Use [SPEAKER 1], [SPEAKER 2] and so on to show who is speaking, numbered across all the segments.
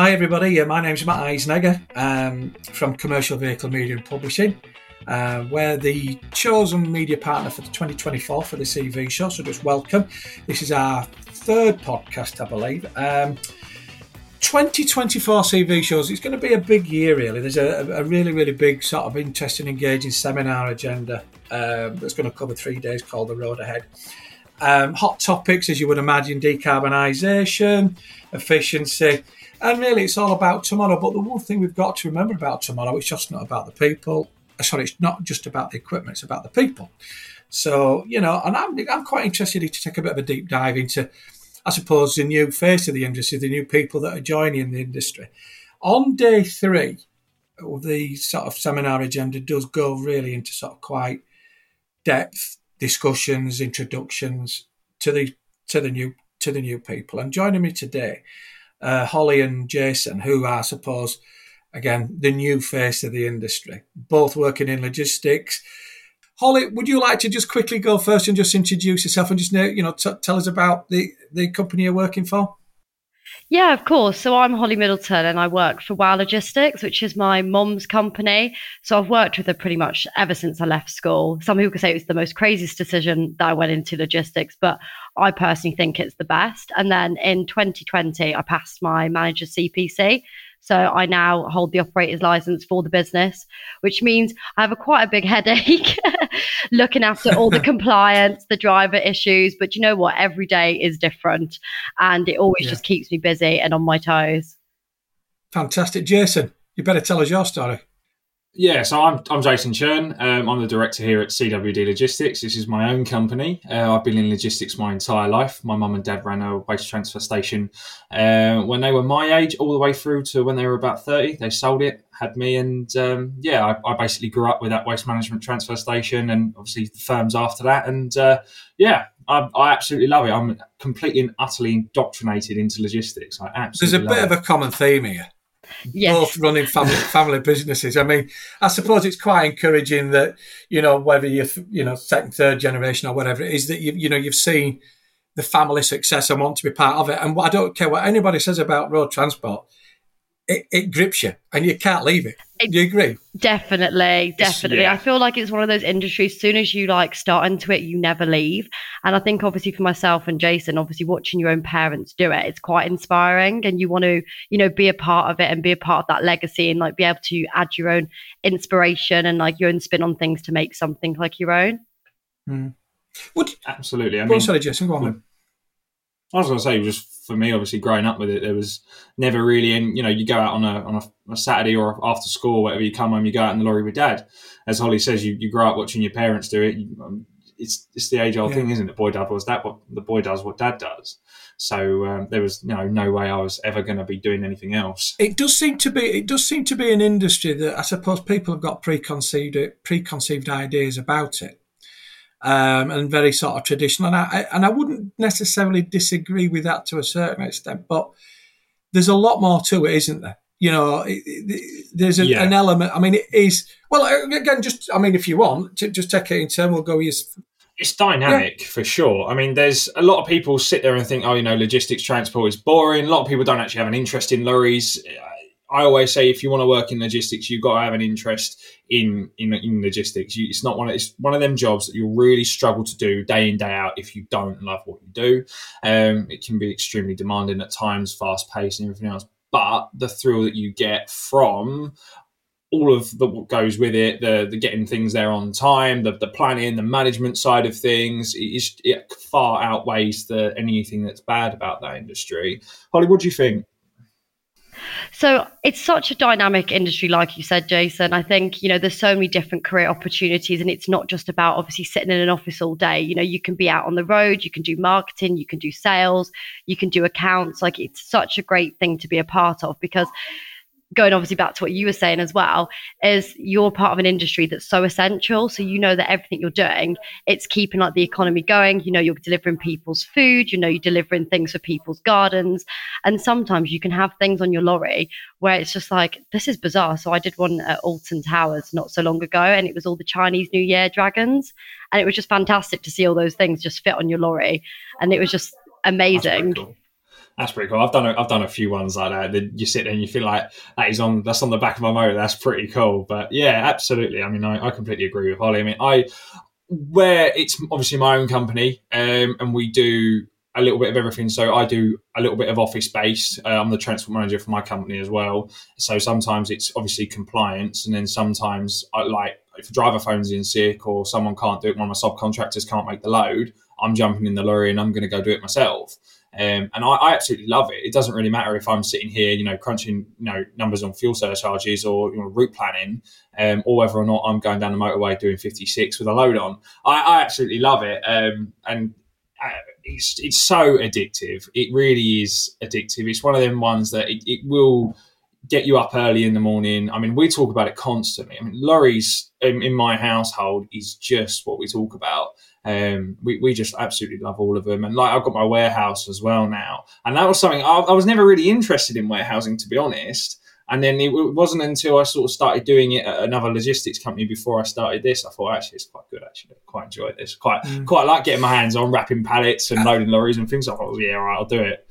[SPEAKER 1] Hi everybody, my name's Matt Eisnegger from Commercial Vehicle Media and Publishing. We're the chosen media partner for the 2024 for the CV show, so just welcome. This is our third podcast, I believe. 2024 CV shows, it's going to be a big year really. There's a really, really big sort of interesting, engaging seminar agenda that's going to cover 3 days called The Road Ahead. Hot topics, as you would imagine, decarbonisation, efficiency, and really it's all about tomorrow. But the one thing we've got to remember about tomorrow, it's just not about the people. Sorry, it's not just about the equipment, it's about the people. So, and I'm quite interested to take a bit of a deep dive into, I suppose, the new face of the industry, the new people that are joining the industry. On day 3, the sort of seminar agenda does go really into sort of quite depth discussions, introductions to the new people. And joining me today, Holly and Jason, who are, I suppose, again, the new face of the industry, both working in logistics. Holly, would you like to just quickly go first and just introduce yourself and just tell us about the company you're working for?
[SPEAKER 2] Yeah, of course. So I'm Holly Middleton and I work for Wow Logistics, which is my mum's company. So I've worked with her pretty much ever since I left school. Some people could say it was the most craziest decision that I went into logistics, but I personally think it's the best. And then in 2020, I passed my manager's CPC. So I now hold the operator's license for the business, which means I have quite a big headache looking after all the compliance, the driver issues. But you know what? Every day is different and it always just keeps me busy and on my toes.
[SPEAKER 1] Fantastic. Jason, you better tell us your story.
[SPEAKER 3] Yeah, so I'm Jason Churn. I'm the director here at CWD Logistics. This is my own company. I've been in logistics my entire life. My mum and dad ran a waste transfer station when they were my age, all the way through to when they were about 30. They sold it, had me, and I basically grew up with that waste management transfer station and obviously the firms after that. And I absolutely love it. I'm completely and utterly indoctrinated into logistics. I absolutely
[SPEAKER 1] There's a bit of a common theme here.
[SPEAKER 2] Yes.
[SPEAKER 1] Both running family businesses. I mean, I suppose it's quite encouraging that, whether you're second, third generation or whatever it is, that you've seen the family success and want to be part of it. And I don't care what anybody says about road transport, it grips you and you can't leave it. Do you agree?
[SPEAKER 2] Definitely.
[SPEAKER 3] Yeah.
[SPEAKER 2] I feel like it's one of those industries, as soon as you start into it, you never leave. And I think obviously for myself and Jason, obviously watching your own parents do it, it's quite inspiring, and you want to, be a part of it and be a part of that legacy and be able to add your own inspiration and your own spin on things to make something like your own.
[SPEAKER 3] Absolutely.
[SPEAKER 1] Sorry, Jason, go on.
[SPEAKER 3] I was going to say, just for me, obviously growing up with it, there was never really, you go out on a Saturday or after school, whatever, you come home, you go out in the lorry with dad. As Holly says, you grow up watching your parents do it. It's the age old thing, isn't it? Boy does what dad does. So there was no way I was ever going to be doing anything else.
[SPEAKER 1] It does seem to be an industry that I suppose people have got preconceived ideas about it. And very sort of traditional. And I wouldn't necessarily disagree with that to a certain extent, but there's a lot more to it, isn't there? There's an element. I mean, it is, well, again, if you want to just take it in turn, we'll go with.
[SPEAKER 3] It's dynamic for sure. I mean, there's a lot of people sit there and think, logistics transport is boring. A lot of people don't actually have an interest in lorries. I always say, if you want to work in logistics, you've got to have an interest in logistics. It's one of them jobs that you'll really struggle to do day in, day out if you don't love what you do. It can be extremely demanding at times, fast paced and everything else. But the thrill that you get from all of what goes with it, the getting things there on time, the planning, the management side of things, it far outweighs anything that's bad about that industry. Holly, what do you think?
[SPEAKER 2] So it's such a dynamic industry, like you said, Jason. I think, there's so many different career opportunities, and it's not just about obviously sitting in an office all day. You can be out on the road, you can do marketing, you can do sales, you can do accounts. It's such a great thing to be a part of, because going obviously back to what you were saying as well, is you're part of an industry that's so essential. So that everything you're doing, it's keeping the economy going. You're delivering people's food, you're delivering things for people's gardens. And sometimes you can have things on your lorry where it's just this is bizarre. So I did one at Alton Towers not so long ago, and it was all the Chinese New Year dragons. And it was just fantastic to see all those things just fit on your lorry. And it was just amazing.
[SPEAKER 3] That's pretty cool. I've done a few ones like that. That you sit there and you feel like that's on the back of my motor. That's pretty cool. But yeah, absolutely. I mean, I completely agree with Holly. I mean, where it's obviously my own company, and we do a little bit of everything. So I do a little bit of office based. I'm the transport manager for my company as well. So sometimes it's obviously compliance, and then sometimes if a driver phones in sick or someone can't do it, one of my subcontractors can't make the load, I'm jumping in the lorry and I'm going to go do it myself. And I absolutely love it. It doesn't really matter if I'm sitting here, crunching, numbers on fuel surcharges or route planning, or whether or not I'm going down the motorway doing 56 with a load on. I absolutely love it. And it's so addictive. It really is addictive. It's one of them ones that it will get you up early in the morning. I mean, we talk about it constantly. I mean, lorries in my household is just what we talk about. We just absolutely love all of them. And I've got my warehouse as well now. And that was something I was never really interested in warehousing, to be honest. And then it wasn't until I sort of started doing it at another logistics company before I started this, I thought, actually, it's quite good, actually. I quite enjoy this. Quite like getting my hands on wrapping pallets and loading lorries and things. I thought, yeah, all right, I'll do it.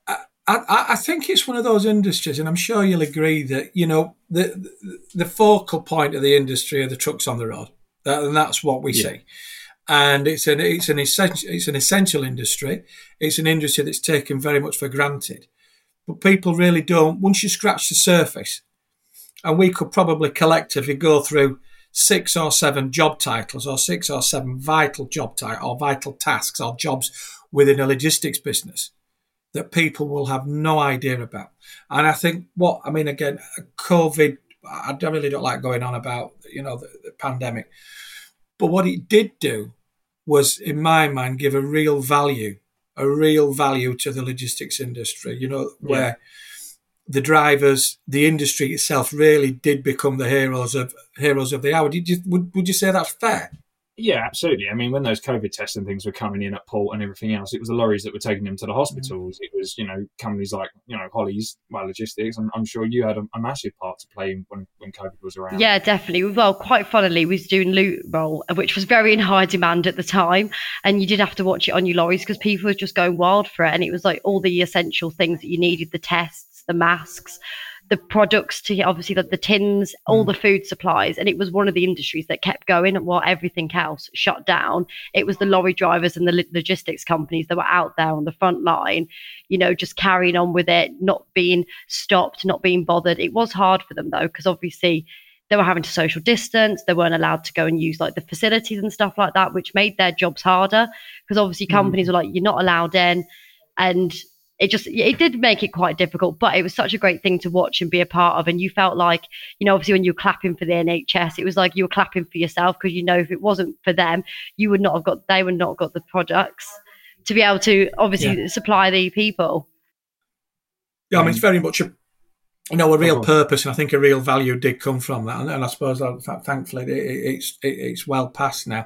[SPEAKER 1] I think it's one of those industries, and I'm sure you'll agree that, the focal point of the industry are the trucks on the road. And that's what we see. And it's an essential industry. It's an industry that's taken very much for granted. But people really don't. Once you scratch the surface, and we could probably collectively go through 6 or 7 job titles or 6 or 7 vital job titles or vital tasks or jobs within a logistics business that people will have no idea about. And I think again, COVID, I really don't like going on about, the pandemic. But what it did do was, in my mind, give a real value to the logistics industry, where the drivers, the industry itself really did become the heroes of the hour. Would you say that's fair?
[SPEAKER 3] Yeah, absolutely. I mean, when those COVID tests and things were coming in at port and everything else, it was the lorries that were taking them to the hospitals. It was, companies like, Holly's, Logistics. I'm sure you had a massive part to play when COVID was around.
[SPEAKER 2] Yeah, definitely. Well, quite funnily, we was doing loot roll, which was very in high demand at the time. And you did have to watch it on your lorries because people were just going wild for it. And it was like all the essential things that you needed, the tests, the masks, the products, to obviously the tins, all the food supplies. And it was one of the industries that kept going while everything else shut down. It was the lorry drivers and the logistics companies that were out there on the front line, just carrying on with it, not being stopped, not being bothered. It was hard for them though, because obviously they were having to social distance. They weren't allowed to go and use the facilities and stuff like that, which made their jobs harder because obviously companies were like, you're not allowed in. And it did make it quite difficult, but it was such a great thing to watch and be a part of. And you felt like, obviously when you were clapping for the NHS, it was like you were clapping for yourself because, if it wasn't for them, they would not have got the products to be able to obviously supply the people.
[SPEAKER 1] Yeah, I mean, it's very much a real purpose, and I think a real value did come from that. And I suppose, thankfully, it's well past now.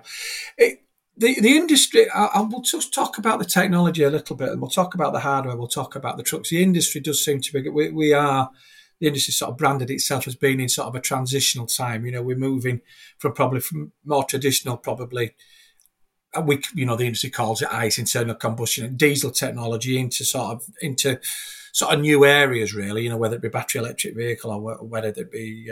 [SPEAKER 1] The industry, I will just talk about the technology a little bit, and we'll talk about the hardware, we'll talk about the trucks. The industry does seem to be, the industry sort of branded itself as being in sort of a transitional time. We're moving from more traditional, the industry calls it ICE, internal combustion, diesel technology into sort of new areas, really, whether it be battery electric vehicle or whether it be,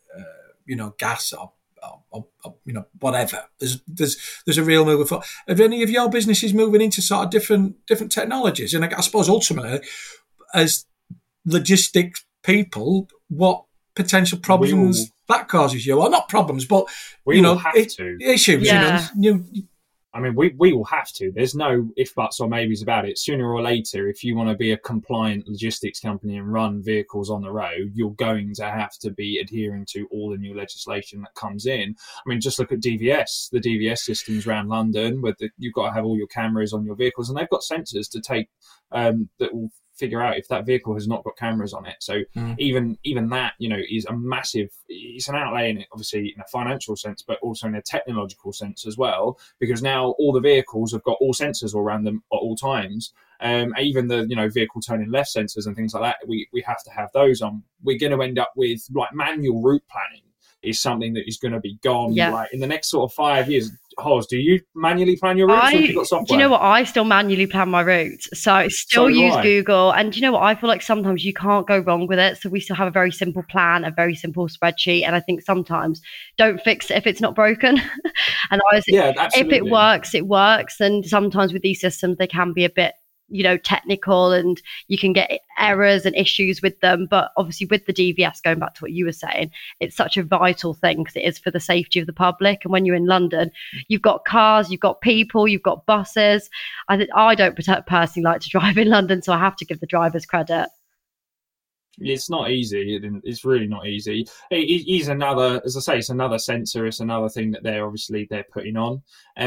[SPEAKER 1] gas or whatever. There's a real move forward. Are any of your businesses moving into sort of different technologies? And I suppose ultimately, as logistics people, what potential problems that causes you? Or not problems, but issues.
[SPEAKER 2] Yeah.
[SPEAKER 3] I mean, we will have to. There's no if, buts or maybes about it. Sooner or later, if you want to be a compliant logistics company and run vehicles on the road, you're going to have to be adhering to all the new legislation that comes in. I mean, just look at DVS, the DVS systems around London, where you've got to have all your cameras on your vehicles, and they've got sensors to take that will figure out if that vehicle has not got cameras on it. So even that, is a massive, it's an outlay in it, obviously in a financial sense, but also in a technological sense as well, because now all the vehicles have got all sensors all around them at all times. Even the, vehicle turning left sensors and things like that, we have to have those on. We're going to end up with manual route planning. is something that is going to be gone
[SPEAKER 2] Yeah.
[SPEAKER 3] like in the next sort of 5 years. Hoz, do you manually plan your routes or have you got software?
[SPEAKER 2] Do you know what? I still manually plan my routes. So I still use Google. And do you know what? I feel like sometimes you can't go wrong with it. So we still have a very simple plan, a very simple spreadsheet. And I think sometimes don't fix it if it's not broken. And if it works, it works. And sometimes with these systems, they can be a bit, technical, and you can get errors and issues with them. But obviously with the DVS, going back to what you were saying, it's such a vital thing because it is for the safety of the public. And when you're in London, you've got cars, you've got people, you've got buses. I don't personally like to drive in London, so I have to give the drivers credit.
[SPEAKER 3] It's not easy. It's really not easy. It is another, as I say, it's another sensor. It's another thing that they're putting on.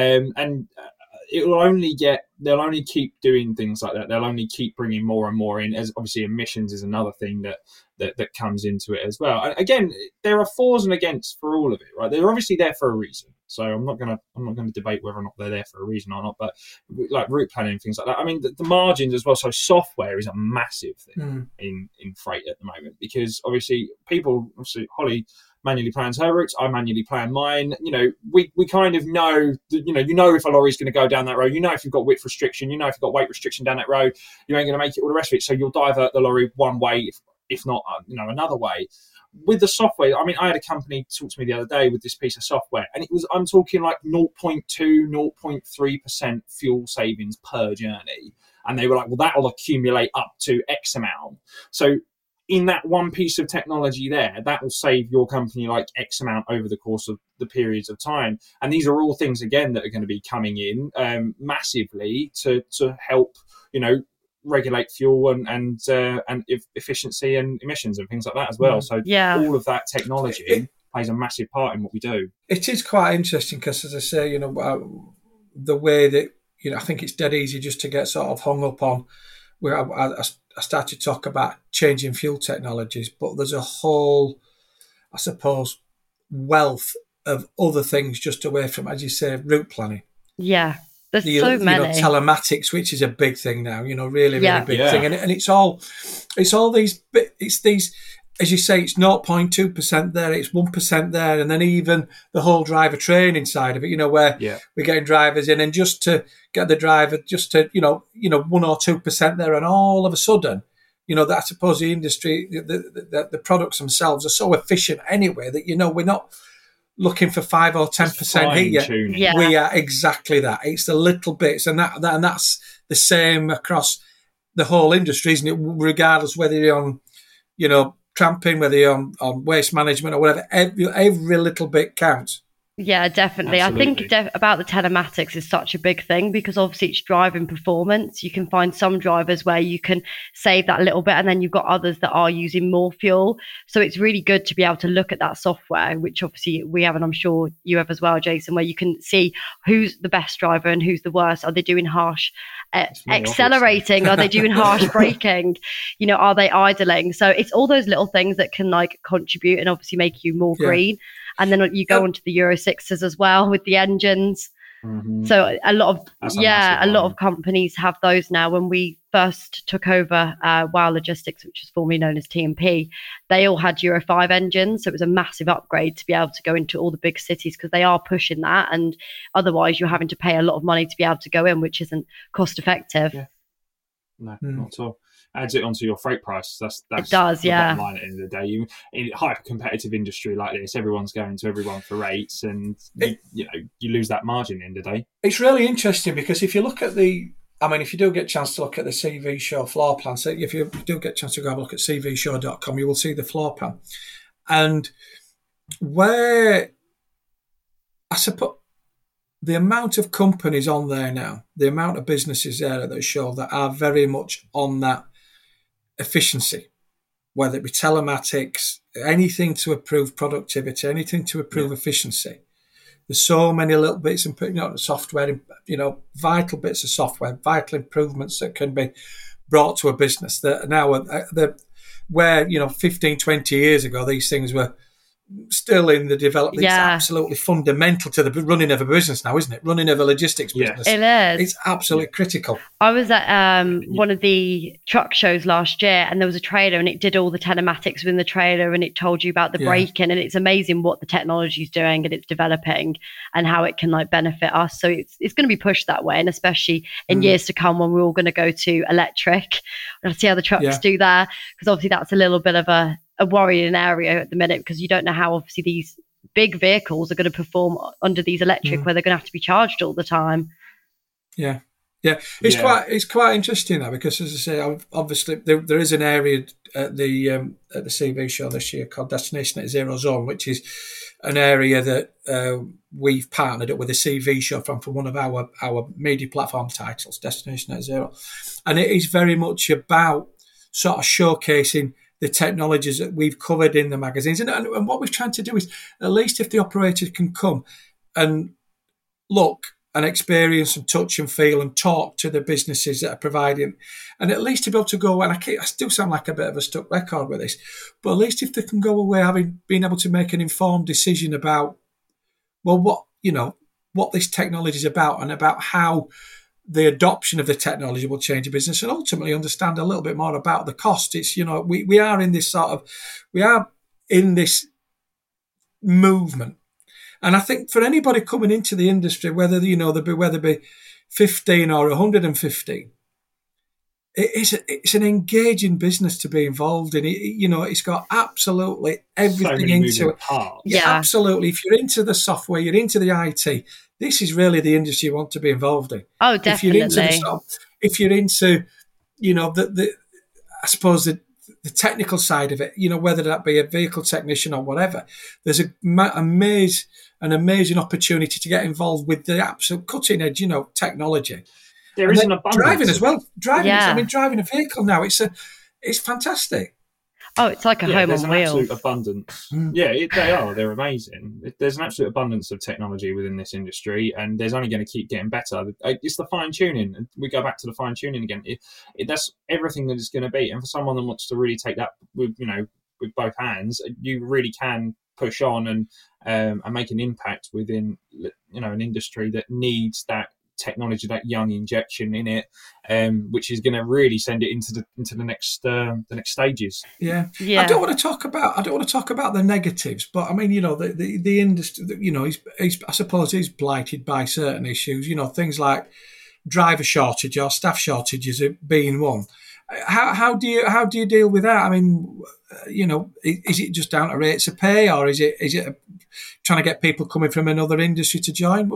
[SPEAKER 3] They'll only keep doing things like that. They'll only keep bringing more and more in, as obviously emissions is another thing that comes into it as well. And again, there are fors and against for all of it, right? They're obviously there for a reason. So I'm not gonna debate whether or not they're there for a reason or not, but like route planning and things like that. I mean, the margins as well. So software is a massive thing in freight at the moment, because obviously Holly manually plans her routes, I manually plan mine. We kind of know, if a lorry's going to go down that road, if you've got width restriction, if you've got weight restriction down that road, you ain't going to make it, all the rest of it. So you'll divert the lorry one way, if not, another way. With the software, I mean, I had a company talk to me the other day with this piece of software, and I'm talking like 0.2, 0.3% fuel savings per journey. And they were like, well, that'll accumulate up to X amount. So in that one piece of technology there, that will save your company like X amount over the course of the periods of time. And these are all things, again, that are going to be coming in massively to help, regulate fuel and efficiency and emissions and things like that as well. So all of that technology plays a massive part in what we do.
[SPEAKER 1] It is quite interesting because, as I say, the way that, I think it's dead easy just to get sort of hung up on where I started to talk about changing fuel technologies, but there's a whole, I suppose, wealth of other things just away from, as you say, route planning.
[SPEAKER 2] Yeah, there's so many.
[SPEAKER 1] Telematics, which is a big thing now, really big thing. And it's all these, it's these, as you say, it's 0.2% there, it's 1% there, and then even the whole driver training side of it, where we're getting drivers in, and just to get the driver just to, 1 or 2% there, and all of a sudden, that I suppose the industry, the products themselves are so efficient anyway that, we're not looking for 5 or 10% heat.
[SPEAKER 2] Yeah.
[SPEAKER 1] We are exactly that. It's the little bits, and that's the same across the whole industry, isn't it? Regardless whether you're on, tramping, whether you're on waste management or whatever, every little bit counts.
[SPEAKER 2] Yeah, definitely.
[SPEAKER 3] Absolutely.
[SPEAKER 2] I think about the telematics is such a big thing because obviously it's driving performance. You can find some drivers where you can save that little bit, and then you've got others that are using more fuel. So it's really good to be able to look at that software, which obviously we have, and I'm sure you have as well, Jason, where you can see who's the best driver and who's the worst. Are they doing harsh accelerating? Are they doing harsh braking? Are they idling? So it's all those little things that can contribute and obviously make you more green. And then you go onto the Euro 6s as well with the engines. Mm-hmm. So a lot of companies have those now. When we first took over WOW Logistics, which was formerly known as TMP, they all had Euro 5 engines. So it was a massive upgrade to be able to go into all the big cities because they are pushing that. And otherwise you're having to pay a lot of money to be able to go in, which isn't cost effective.
[SPEAKER 3] Yeah. No, not at all. Adds it onto your freight price. That's
[SPEAKER 2] it does,
[SPEAKER 3] the bottom line at the end of the day. In a hyper-competitive industry like this, everyone's going to everyone for rates, and you lose that margin at the end of the day.
[SPEAKER 1] It's really interesting because if you look at if you do get a chance to look at the CV Show floor plan, so if you do get a chance to go have a look at cvshow.com, you will see the floor plan. And where, I suppose, the amount of companies on there now, the amount of businesses there that show that are very much on that efficiency, whether it be telematics, anything to improve productivity, anything to improve efficiency. There's so many little bits and software, vital bits of software, vital improvements that can be brought to a business that now where 15, 20 years ago these things were still in the development. It's
[SPEAKER 2] Yeah.
[SPEAKER 1] absolutely fundamental to the running of a business now, isn't it? Running of a logistics business.
[SPEAKER 2] It is.
[SPEAKER 1] It's absolutely critical.
[SPEAKER 2] I was at one of the truck shows last year, and there was a trailer, and it did all the telematics within the trailer, and it told you about the braking, and it's amazing what the technology is doing and it's developing and how it can like benefit us. So it's going to be pushed that way, and especially in years to come when we're all going to go to electric. We'll see how the trucks do there, because obviously that's a little bit of a worrying area at the minute, because you don't know how obviously these big vehicles are going to perform under these electric where they're going to have to be charged all the time.
[SPEAKER 1] Yeah. It's quite interesting now, because, as I say, obviously there is an area at the CV show this year called Destination at Zero Zone, which is an area that we've partnered up with a CV show from one of our media platform titles, Destination at Zero, and it is very much about sort of showcasing the technologies that we've covered in the magazines. And what we're trying to do is, at least if the operator can come and look and experience and touch and feel and talk to the businesses that are providing, and at least to be able to go, and I still sound like a bit of a stuck record with this, but at least if they can go away having been able to make an informed decision about, well, what this technology is about, and about how the adoption of the technology will change a business, and ultimately understand a little bit more about the cost. It's, we are in this movement. And I think for anybody coming into the industry, whether they be 15 or 115, it's an engaging business to be involved in. It's got absolutely everything into it. Yeah, absolutely. If you're into the software, you're into the IT, this is really the industry you want to be involved in.
[SPEAKER 2] Oh, definitely.
[SPEAKER 1] If you're into I suppose the technical side of it, whether that be a vehicle technician or whatever, there's an amazing opportunity to get involved with the absolute cutting edge, technology.
[SPEAKER 3] There is an abundance.
[SPEAKER 1] Driving as well. Driving a vehicle now, it's fantastic.
[SPEAKER 2] Oh, it's like a home on wheels.
[SPEAKER 3] There's an absolute abundance. They're amazing. There's an absolute abundance of technology within this industry, and there's only going to keep getting better. It's the fine tuning. We go back to the fine tuning again. That's everything that it's going to be. And for someone that wants to really take that with both hands, you really can push on and make an impact within an industry that needs that technology, that young injection in it, which is going to really send it into the next stages.
[SPEAKER 1] Yeah. I don't want to talk about the negatives, but I mean, the industry, I suppose he's blighted by certain issues. Things like driver shortage or staff shortages being one. How do you deal with that? I mean, is it just down to rates of pay, or is it trying to get people coming from another industry to join?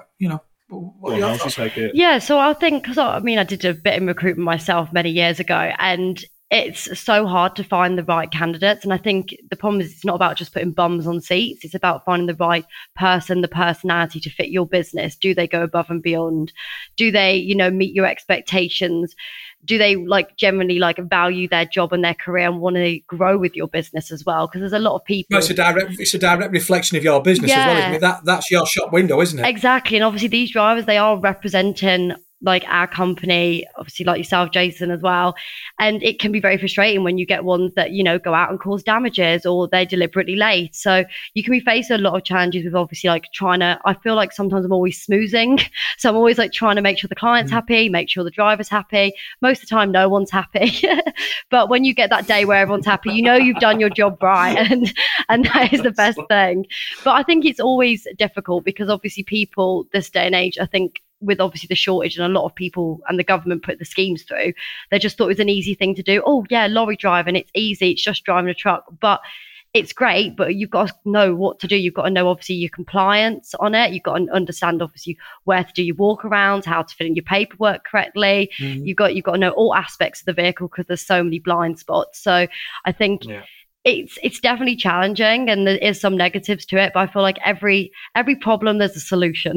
[SPEAKER 2] So I think, because I did a bit in recruitment myself many years ago, and it's so hard to find the right candidates. And I think the problem is, it's not about just putting bums on seats. It's about finding the right person, the personality to fit your business. Do they go above and beyond? Do they, meet your expectations? Do they generally value their job and their career and want to grow with your business as well? Because there's a lot of people.
[SPEAKER 1] It's a direct reflection of your business as well, isn't it? That's your shop window, isn't it?
[SPEAKER 2] Exactly. And obviously these drivers, they are representing our company, obviously like yourself, Jason, as well. And it can be very frustrating when you get ones that, go out and cause damages, or they're deliberately late. So you can be faced with a lot of challenges with obviously I feel like sometimes I'm always smoozing. So I'm always trying to make sure the client's happy, make sure the driver's happy. Most of the time, no one's happy. But when you get that day where everyone's happy, you've done your job right. And that is the best thing. But I think it's always difficult, because obviously people this day and age, I think, with obviously the shortage and a lot of people and the government put the schemes through, they just thought it was an easy thing to do. Oh yeah, lorry driving, it's easy, it's just driving a truck. But it's great, but you've got to know what to do. You've got to know obviously your compliance on it. You've got to understand obviously where to do your walk arounds, how to fill in your paperwork correctly. You've got to know all aspects of the vehicle, because there's so many blind spots. So I think it's definitely challenging, and there is some negatives to it, but I feel like every problem there's a solution.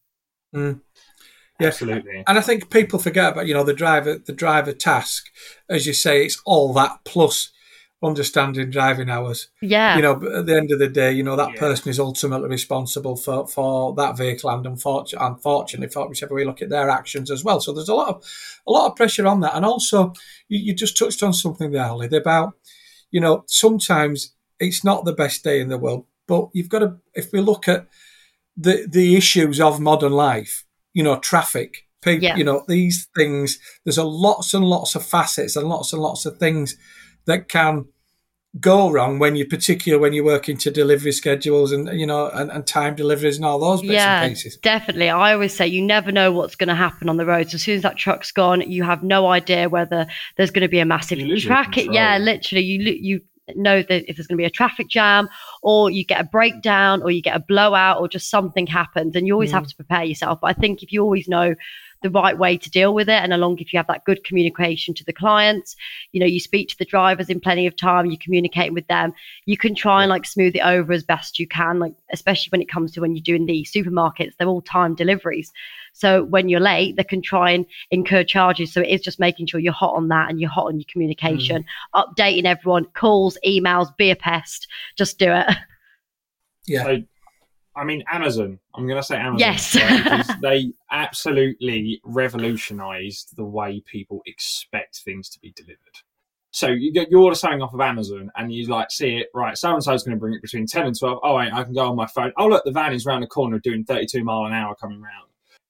[SPEAKER 1] Yeah,
[SPEAKER 3] absolutely.
[SPEAKER 1] And I think people forget about the driver task. As you say, it's all that plus understanding driving hours.
[SPEAKER 2] Yeah.
[SPEAKER 1] But at the end of the day, that person is ultimately responsible for that vehicle, and unfortunately, for whichever way you look at their actions as well. So there's a lot of pressure on that. And also, you just touched on something there, Holly, about sometimes it's not the best day in the world. But you've got to, if we look at the issues of modern life, traffic, people, these things, there's lots and lots of facets and lots of things that can go wrong when you're working to delivery schedules and time deliveries and all those bits and pieces.
[SPEAKER 2] Definitely. I always say you never know what's going to happen on the road. So as soon as that truck's gone, you have no idea whether there's going to be a massive traffic. Yeah, literally, you know that if there's going to be a traffic jam, or you get a breakdown, or you get a blowout, or just something happens, and you always have to prepare yourself. But I think if you always know the right way to deal with it, and if you have that good communication to the clients, you speak to the drivers in plenty of time, you communicate with them, you can try and smooth it over as best you can, especially when it comes to when you're doing the supermarkets, they're all time deliveries. So when you're late, they can try and incur charges. So it is just making sure you're hot on that and you're hot on your communication, updating everyone, calls, emails, be a pest, just do it.
[SPEAKER 1] Yeah.
[SPEAKER 3] So, Amazon. I'm going to say Amazon.
[SPEAKER 2] Yes.
[SPEAKER 3] Because they absolutely revolutionized the way people expect things to be delivered. So you order something off of Amazon and you see it, right, so-and-so's going to bring it between 10 and 12. Oh, wait, I can go on my phone. Oh, look, the van is round the corner doing 32 mile an hour coming round.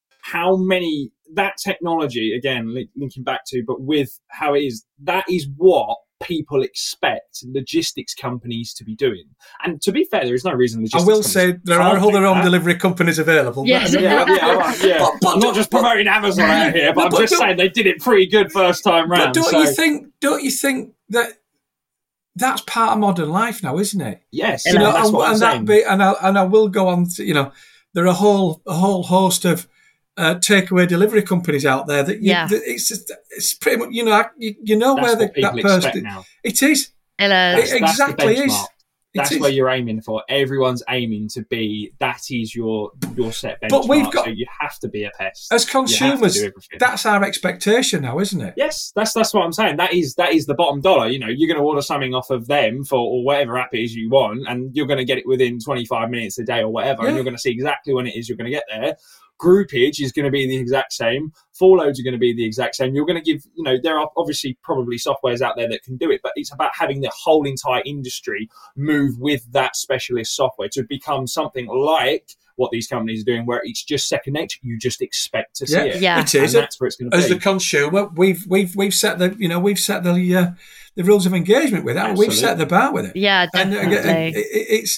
[SPEAKER 3] That technology, again, linking back to, but with how it is, that is what people expect logistics companies to be doing. And to be fair, there is no reason logistics
[SPEAKER 1] I will say there are other home delivery companies available.
[SPEAKER 2] Yes.
[SPEAKER 1] But
[SPEAKER 3] I'm not just promoting Amazon out here, but I'm just saying they did it pretty good first time round.
[SPEAKER 1] But don't you think that that's part of modern life now, isn't it?
[SPEAKER 3] Yes. That's what I'm saying.
[SPEAKER 1] And I will go on to, there are a whole host of takeaway delivery companies out there that it's pretty much where that person now. It is.
[SPEAKER 2] It
[SPEAKER 1] exactly is.
[SPEAKER 3] That's where you're aiming for. Everyone's aiming to be. That is your set benchmark. So you have to be a pest
[SPEAKER 1] as consumers. That's our expectation now, isn't it?
[SPEAKER 3] Yes, that's what I'm saying. That is the bottom dollar. You're going to order something off of them or whatever app it is you want, and you're going to get it within 25 minutes a day or whatever, and you're going to see exactly when it is you're going to get there. Groupage is going to be the exact same. Full loads are going to be the exact same. You're going to give, there are obviously probably softwares out there that can do it, but it's about having the whole entire industry move with that specialist software to become something like what these companies are doing, where it's just second nature. You just expect to see it.
[SPEAKER 2] Yeah,
[SPEAKER 1] it is.
[SPEAKER 3] And that's where it's going to be.
[SPEAKER 1] As the consumer, we've set the rules of engagement with that. We've set the bar with it.
[SPEAKER 2] Yeah, definitely.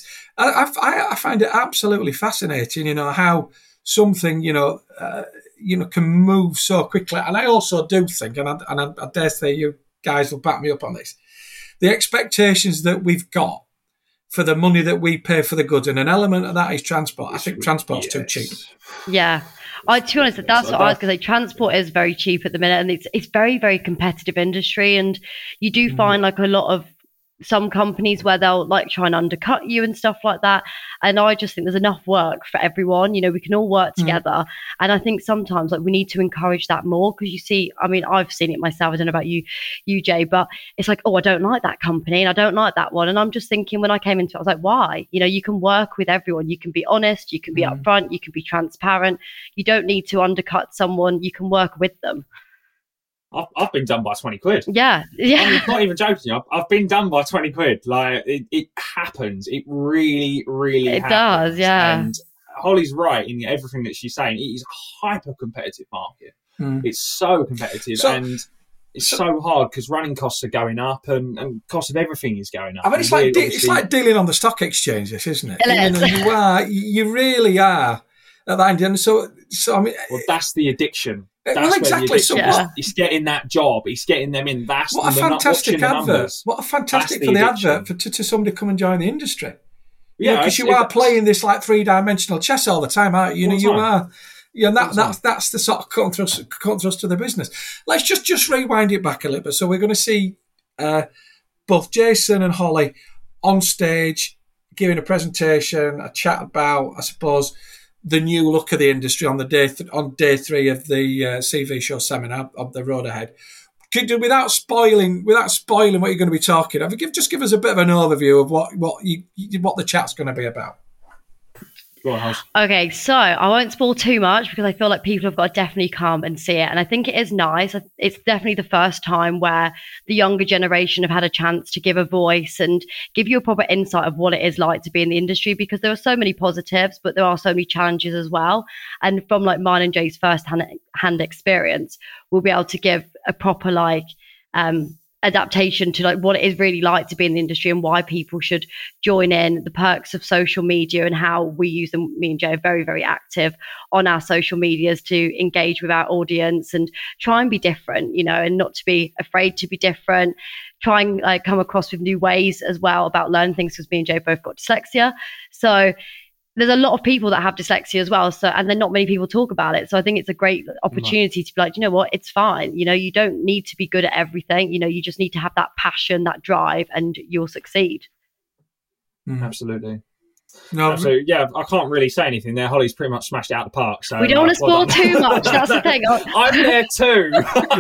[SPEAKER 1] I find it absolutely fascinating. How something can move so quickly, and I also do think, and I dare say you guys will back me up on this, the expectations that we've got for the money that we pay for the goods, and an element of that is transport. I think transport's too cheap.
[SPEAKER 2] Yeah. To be honest, that's what I was going to say. Transport is very cheap at the minute, and it's very, very competitive industry, and you do find a lot of some companies where they'll try and undercut you and stuff like that. And I just think there's enough work for everyone. We can all work together. And I think sometimes we need to encourage that more, because you see, I've seen it myself. I don't know about you, Jay, but it's I don't like that company and I don't like that one. And I'm just thinking, when I came into it, I was like, why? You can work with everyone. You can be honest. You can be upfront. You can be transparent. You don't need to undercut someone. You can work with them.
[SPEAKER 3] I've been done by 20 quid.
[SPEAKER 2] Yeah.
[SPEAKER 3] I'm not even joking. I've been done by 20 quid. It happens. It really, really
[SPEAKER 2] it
[SPEAKER 3] happens.
[SPEAKER 2] Does, yeah.
[SPEAKER 3] And Holly's right in everything that she's saying. It is a hyper-competitive market. It's so competitive, and it's so hard because running costs are going up and cost of everything is going up.
[SPEAKER 1] It's like dealing on the stock exchange, this, isn't it? You really are at that end. And so
[SPEAKER 3] that's the addiction.
[SPEAKER 1] That's exactly.
[SPEAKER 3] It's getting that job. It's getting them in.
[SPEAKER 1] What a fantastic advert! What a fantastic for the advert to somebody come and join the industry. Yeah, because you are playing this 3-dimensional chess all the time, aren't you? You are. Yeah, that's the sort of cut and thrust to the business. Let's just rewind it back a little bit. So we're going to see both Jason and Holly on stage giving a presentation, a chat about, I suppose, the new look of the industry on day 3 of the CV show seminar of the road ahead. Without spoiling what you're going to be talking of, just give us a bit of an overview of what the chat's going to be about.
[SPEAKER 3] Go on, House.
[SPEAKER 2] Okay, so I won't spoil too much because I feel like people have got to definitely come and see it. And I think it is nice. It's definitely the first time where the younger generation have had a chance to give a voice and give you a proper insight of what it is like to be in the industry, because there are so many positives, but there are so many challenges as well. And from like mine and Jay's first hand experience, we'll be able to give a proper adaptation to like what it is really like to be in the industry and why people should join in, the perks of social media and how we use them. Me and Jay are very, very active on our social medias to engage with our audience and try and be different, and not to be afraid to be different, try and like come across with new ways as well about learning things, because me and Jay both got dyslexia. So there's a lot of people that have dyslexia as well. So, and then not many people talk about it. So I think it's a great opportunity to be like, you know what, it's fine. You don't need to be good at everything. You just need to have that passion, that drive, and you'll succeed.
[SPEAKER 3] Absolutely.
[SPEAKER 1] No,
[SPEAKER 3] so yeah, I can't really say anything there. Holly's pretty much smashed it out of the park. So
[SPEAKER 2] we don't want to spoil too much. That's the thing.
[SPEAKER 3] I'm there too.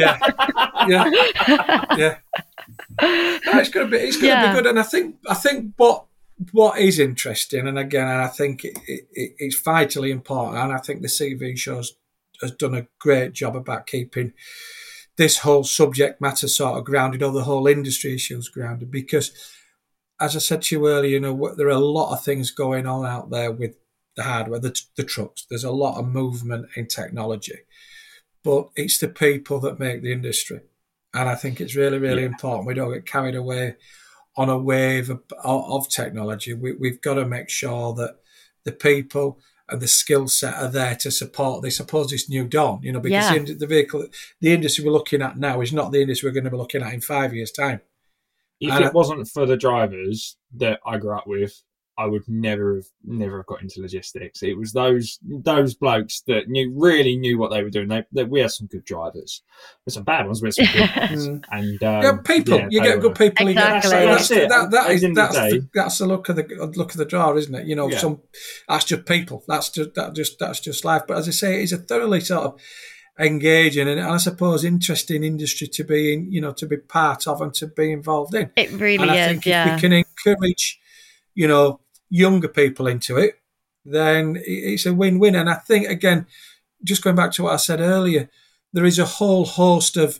[SPEAKER 1] yeah. No, it's going to be good, and I think what is interesting, and again, I think it's vitally important, and I think the CV shows has done a great job about keeping this whole subject matter sort of grounded, or the whole industry issues grounded, because, as I said to you earlier, there are a lot of things going on out there with the hardware, the trucks. There's a lot of movement in technology, but it's the people that make the industry, and I think it's really, really important we don't get carried away on a wave of technology. We've got to make sure that the people and the skill set are there to support this new dawn, because the industry we're looking at now is not the industry we're going to be looking at in 5 years' time.
[SPEAKER 3] If it wasn't for the drivers that I grew up with, I would never have got into logistics. It was those blokes that really knew what they were doing. We had some good drivers. There's some bad ones, but some good ones. And
[SPEAKER 1] people. You get good people.
[SPEAKER 2] Exactly.
[SPEAKER 1] That's the look of the draw, isn't it? That's just people. That's just life. But as I say, it's a thoroughly sort of engaging and I suppose interesting industry to be in, to be part of and to be involved in.
[SPEAKER 2] It really
[SPEAKER 1] and I
[SPEAKER 2] is.
[SPEAKER 1] think if we can encourage, younger people into it, then it's a win-win. And I think, again, just going back to what I said earlier, there is a whole host of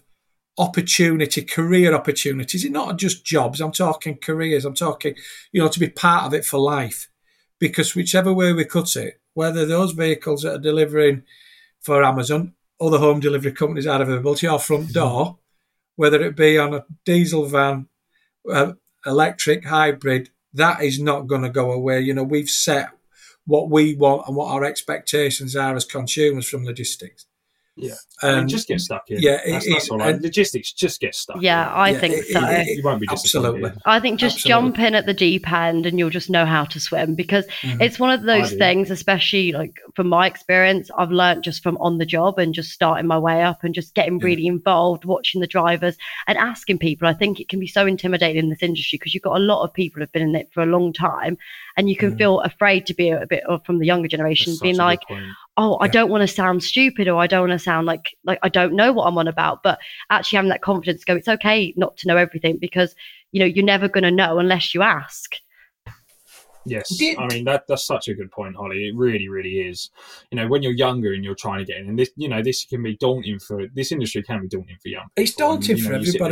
[SPEAKER 1] career opportunities. It's not just jobs. I'm talking careers. I'm talking, to be part of it for life. Because whichever way we cut it, whether those vehicles that are delivering for Amazon, other home delivery companies are available to your front door, whether it be on a diesel van, electric, hybrid, that is not going to go away. We've set what we want and what our expectations are as consumers from logistics.
[SPEAKER 3] Yeah, and just get stuck in.
[SPEAKER 1] Yeah,
[SPEAKER 3] that's all right. Logistics, just get stuck.
[SPEAKER 2] Yeah, I think so.
[SPEAKER 3] You won't be disappointed.
[SPEAKER 1] Absolutely.
[SPEAKER 2] I think just jump in at the deep end and you'll just know how to swim, because it's one of those things, especially like from my experience, I've learned just from on the job and just starting my way up and just getting really involved, watching the drivers and asking people. I think it can be so intimidating in this industry because you've got a lot of people who've been in it for a long time, and you can feel afraid to be a bit of, from the younger generation, being like, I don't want to sound stupid, or I don't want to sound like I don't know what I'm on about. But actually having that confidence to go, it's okay not to know everything, because, you're never going to know unless you ask.
[SPEAKER 3] Yes. I mean, that's such a good point, Holly. It really, really is. When you're younger and you're trying to get in, and this can be daunting this industry can be daunting for young people.
[SPEAKER 1] It's daunting for everybody.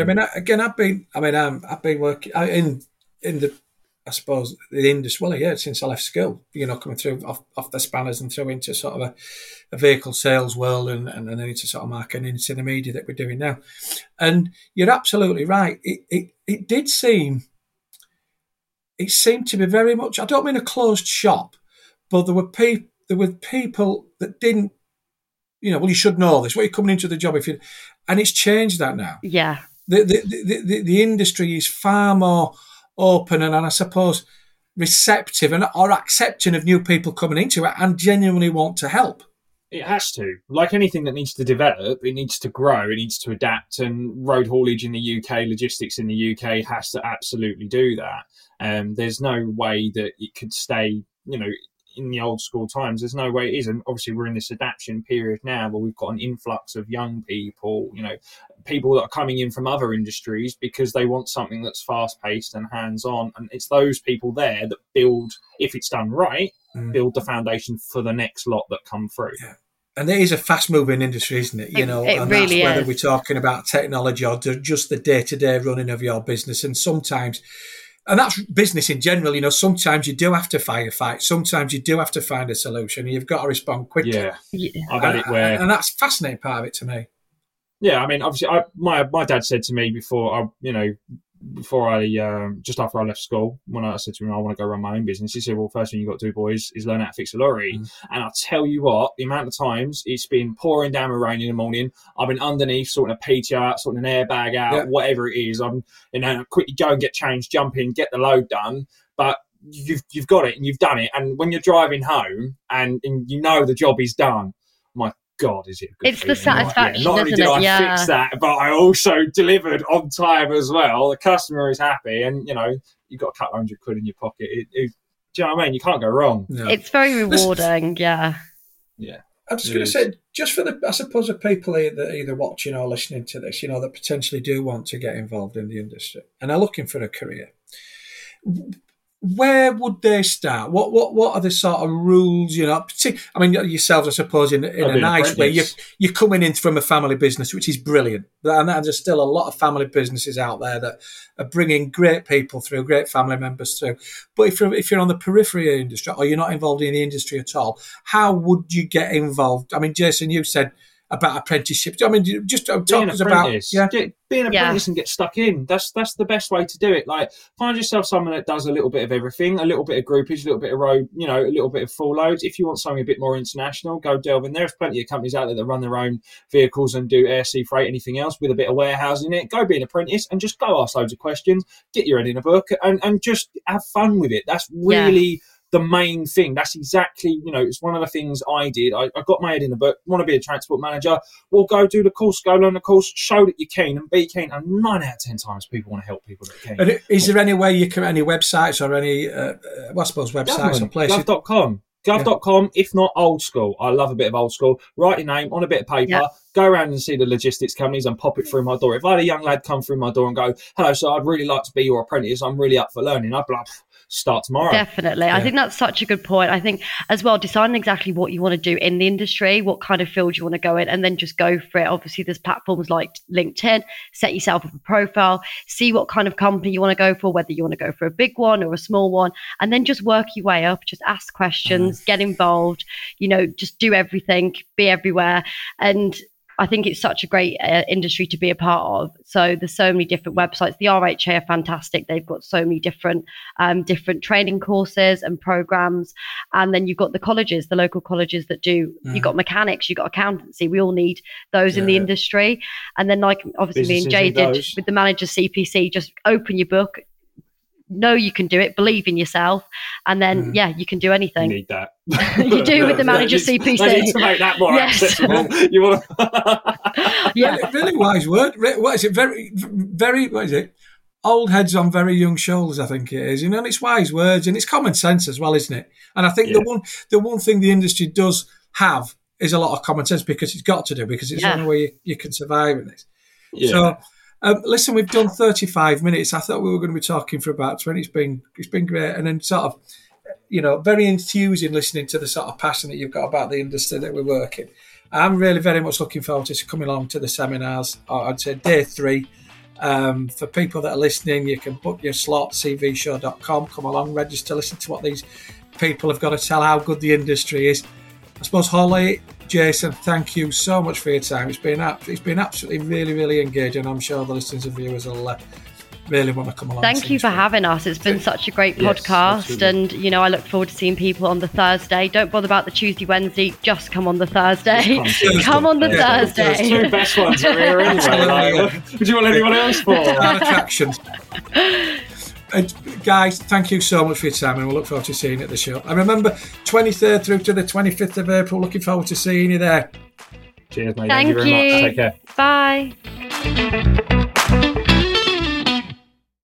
[SPEAKER 1] I've been working in the, I suppose, the industry, since I left school, coming through off the spanners and through into sort of a vehicle sales world and then into sort of marketing into the media that we're doing now. And you're absolutely right. It did seem, it seemed to be very much, I don't mean a closed shop, but there were people that didn't, you should know this. What are you coming into the job if you, and it's changed that now.
[SPEAKER 2] Yeah.
[SPEAKER 1] The industry is far more open and I suppose receptive or accepting of new people coming into it and genuinely want to help.
[SPEAKER 3] It has to. Like anything that needs to develop, it needs to grow, it needs to adapt, and road haulage in the UK, logistics in the UK has to absolutely do that. There's no way that it could stay, in the old school times. There's no way it is. And obviously we're in this adaptation period now where we've got an influx of young people, people that are coming in from other industries because they want something that's fast paced and hands on. And it's those people there that build, if it's done right, build the foundation for the next lot that come through.
[SPEAKER 1] Yeah. And it is a fast-moving industry, isn't it?
[SPEAKER 2] It
[SPEAKER 1] and
[SPEAKER 2] really
[SPEAKER 1] that's whether
[SPEAKER 2] is.
[SPEAKER 1] we're talking about technology or just the day-to-day running of your business. And sometimes, and that's business in general, sometimes you do have to firefight. Sometimes you do have to find a solution. You've got to respond quickly.
[SPEAKER 3] Yeah. I've had it where...
[SPEAKER 1] And that's a fascinating part of it to me.
[SPEAKER 3] Yeah, I mean, obviously, my dad said to me before I just after I left school, when I said to him I want to go run my own business, he said, well, first thing you've got to do, boys, is learn how to fix a lorry. And I'll tell you what, the amount of times it's been pouring down with rain in the morning, I've been underneath sorting a PT out, sorting an airbag out, whatever it is, I'm quickly go and get changed, jump in, get the load done. But you've got it and you've done it, and when you're driving home and the job is done, my God, is it a good
[SPEAKER 2] It's
[SPEAKER 3] feeling?
[SPEAKER 2] the satisfaction,
[SPEAKER 3] Not only
[SPEAKER 2] isn't
[SPEAKER 3] did
[SPEAKER 2] it?
[SPEAKER 3] I fix that, but I also delivered on time as well. The customer is happy, and you've got a couple £100 in your pocket. Do you know what I mean? You can't go wrong.
[SPEAKER 1] No.
[SPEAKER 2] It's very rewarding. Yeah.
[SPEAKER 1] I'm just going to say, just for the people that are either watching or listening to this, that potentially do want to get involved in the industry and are looking for a career, where would they start? What are the sort of rules? I mean, yourselves, I suppose, in a nice way. You're coming in from a family business, which is brilliant, and there's still a lot of family businesses out there that are bringing great people through, great family members through. But if you're on the periphery of the industry or you're not involved in the industry at all, how would you get involved? I mean, Jason, you said about apprenticeship. I mean, just talk us about
[SPEAKER 3] be an apprentice and get stuck in. That's the best way to do it. Like, find yourself someone that does a little bit of everything, a little bit of groupage, a little bit of road, a little bit of full loads. If you want something a bit more international, go delve in. There's plenty of companies out there that run their own vehicles and do air, sea freight, anything else with a bit of warehousing in it. Go be an apprentice and just go ask loads of questions, get your head in a book and just have fun with it. That's really the main thing. That's exactly, it's one of the things I did. I got my head in a book, want to be a transport manager. Well, go do the course, go learn the course, show that you're keen and be keen. And 9 out of 10 times people want to help people that are keen. And
[SPEAKER 1] is there any way you can, any websites or any, I suppose websites or places?
[SPEAKER 3] Gov.com. Gov.com, if not old school. I love a bit of old school. Write your name on a bit of paper, go around and see the logistics companies and pop it through my door. If I had a young lad come through my door and go, hello, so I'd really like to be your apprentice, I'm really up for learning, I'd be like, start tomorrow.
[SPEAKER 2] Definitely. I think that's such a good point. I think as well, deciding exactly what you want to do in the industry, what kind of field you want to go in, and then just go for it. Obviously, there's platforms like LinkedIn, set yourself up a profile, see what kind of company you want to go for, whether you want to go for a big one or a small one, and then just work your way up, just ask questions, get involved, just do everything, be everywhere. And I think it's such a great industry to be a part of. So there's so many different websites. The RHA are fantastic. They've got so many different training courses and programs. And then you've got the colleges, the local colleges that do, you've got mechanics, you've got accountancy. We all need those in the industry. And then like obviously me and Jay did with the manager CPC, just open your book, know you can do it, believe in yourself, and then you can do anything.
[SPEAKER 3] You need that.
[SPEAKER 2] You do with the manager CPC.
[SPEAKER 3] I need to make that more accessible. You want
[SPEAKER 1] really wise word. What is it? Very, very. What is it? Old heads on very young shoulders, I think it is. And it's wise words and it's common sense as well, isn't it? And I think the one thing the industry does have is a lot of common sense, because it's got to do, because it's the only way you can survive in this. Yeah. So. Listen, we've done 35 minutes. I thought we were going to be talking for about 20. It's been great, and then sort of, very enthusing listening to the sort of passion that you've got about the industry that we're working. I'm really very much looking forward to coming along to the seminars. I'd say day 3. For people that are listening, you can book your slot, cvshow.com. Come along, register, listen to what these people have got to tell, how good the industry is. I suppose, Holly, Jason, thank you so much for your time. It's been absolutely really, really engaging. I'm sure the listeners and viewers will really want to come along.
[SPEAKER 2] Thank you for having us. It's been such a great podcast, and I look forward to seeing people on the Thursday. Don't bother about the Tuesday, Wednesday. Just come on the Thursday. Come on the Thursday.
[SPEAKER 3] The 2 best ones are here anyway. Would you want anyone else for?
[SPEAKER 1] Attractions. Guys, thank you so much for your time, and we'll look forward to seeing you at the show. And remember, 23rd through to the 25th of April, looking forward to seeing you there.
[SPEAKER 3] Cheers, mate. Thank you very much. Take care.
[SPEAKER 2] Bye.